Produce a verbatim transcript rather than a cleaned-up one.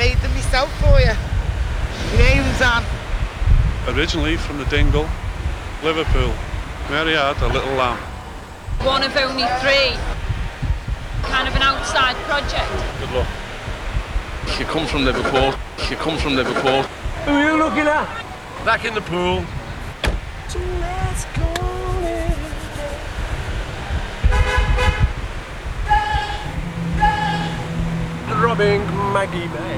made them myself for you. My name's Anne. Originally from the Dingle, Liverpool. Mary had a little lamb. One of only three. Kind of an outside project. Good luck. You come from Liverpool. You come from Liverpool. Who are you looking at? Back in the pool. Robbing Maggie May.